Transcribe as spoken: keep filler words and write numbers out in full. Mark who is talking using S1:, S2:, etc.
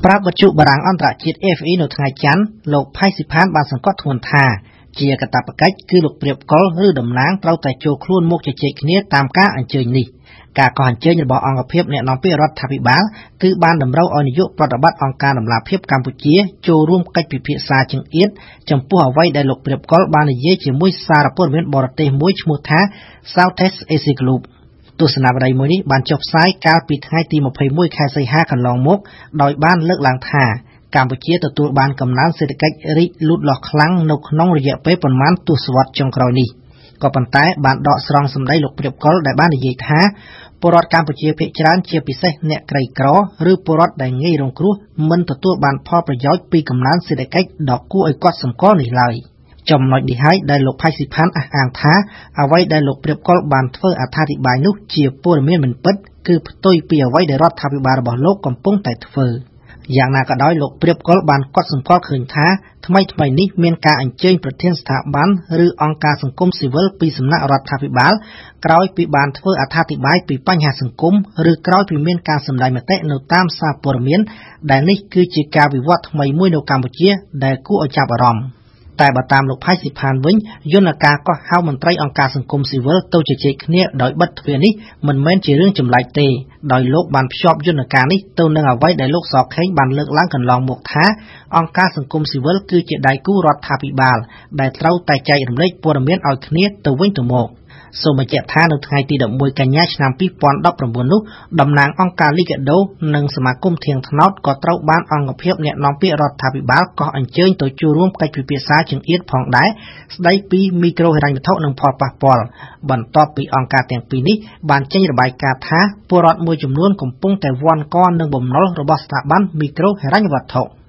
S1: ប្រាប់វិទ្យុបារាំងអន្តរជាតិ เอฟ อี នៅថ្ងៃច័ន្ទលោកផៃស៊ីផានបានសង្កត់ធ្ងន់ថាជាកាតព្វកិច្ចគឺលោកព្រៀបកុលឬតំណាងត្រូវតែចូលខ្លួនមកជជែកគ្នាតាមការអញ្ជើញនេះការកោះអញ្ជើញរបស់អង្គភាពអ្នកនាំពាក្យរដ្ឋាភិបាលគឺបានតម្រូវឲ្យនាយកប្រតិបត្តិអង្គការដំណាភិបកម្ពុជាចូលរួមកិច្ចពិភាក្សាជង្អៀតចំពោះអ្វីដែលលោកព្រៀបកុលបាននិយាយជាមួយសារព័ត៌មានបរទេសមួយឈ្មោះថា Southeast Asia Group ទស្សនាវដ្តីមួយនេះបានចុះផ្សាយកាលពីថ្ងៃទីម្ភៃមួយខែសីហាកន្លងមកដោយបានលើកឡើងថាកម្ពុជាទទួលបានកំណើនសេដ្ឋកិច្ចរីកលូតលាស់ខ្លាំងនៅក្នុងរយៈពេលប៉ុន្មានទសវត្សរ៍ចុងក្រោយនេះក៏ប៉ុន្តែបានដកស្រង់សម្ដីលោកព្រៀបកុលដែលបាននិយាយថាពលរដ្ឋកម្ពុជាភាគច្រើនជាពិសេសអ្នកក្រីក្រឬពលរដ្ឋដែលងាយរងគ្រោះមិនទទួលបានផលប្រយោជន៍ពីកំណើនសេដ្ឋកិច្ចដ៏គួរឲ្យកត់សម្គាល់នេះឡើយចំណុចនេះហើយដែលលោកផៃស៊ីផានអះអាងថាអ្វីដែលលោកព្រៀបកុលបានធ្វើអត្ថាធិប្បាយនោះជាព័ត៌មានមិនពិតគឺផ្ទុយពីអ្វីដែលរដ្ឋាភិបាលរបស់លោកកំពុងតែធ្វើយ៉ាងណាក៏ដោយលោកព្រៀបកុលបានកត់សម្គាល់ឃើញថាថ្មីថ្មីនេះមានការអញ្ជើញប្រធានស្ថាប័នឬអង្គការសង្គមស៊ីវិលពីសំណាក់រដ្ឋាភិបាលក្រោយពីបានធ្វើអត្ថាធិប្បាយពីបញ្ហាសង្គមឬក្រោយពីមានការសម្ដែងមតិនៅតាមសារព័ត៌មានដែលនេះគឺជាការវិវត្តថ្មីមួយនៅកម្ពុជាដែលគួរឲ្យចាប់អារម្មណ៍តែបើតាមលោកផៃស៊ីផានវិញយន្តការកោះហៅមន្ត្រីអង្គការសង្គមស៊ីវិលទៅជជែកគ្នាដោយបិទទ្វារនេះមិនមែនជារឿងចម្លែកទេដោយលោកបានភ្ជាប់យន្តការនេះទៅនឹងអ្វីដែលលោកសខេងបានលើកឡើងកន្លងមកថាអង្គការសង្គមស៊ីវិលគឺជាដៃគូរដ្ឋាភិបាលដែលត្រូវតែចែករំលែកព័ត៌មានឲ្យគ្នាទៅវិញទៅមកសូមបញ្ជាក់ថានៅថ្ងៃទី11កញ្ញាឆ្នាំ2019នោះតំណាងអង្គការ Liga do និងសមាគមធៀងថ្នោតក៏ត្រូវបានអង្គភាពអ្នកនាំពាក្យរដ្ឋាភិបាលកោះអញ្ជើញទៅចូលរួមកិច្ចពិភាក្សាជង្អៀតផងដែរស្ដីពីមីក្រូហិរញ្ញវត្ថុនិងផលប៉ះពាល់បន្ទាប់ពីអង្គការទាំងពីរនេះបានចេញរបាយការណ៍ថាពលរដ្ឋមួយចំនួនកំពុងតែវាន់កនឹងបំណុលរបស់ស្ថាប័នមីក្រូហិរញ្ញវត្ថុ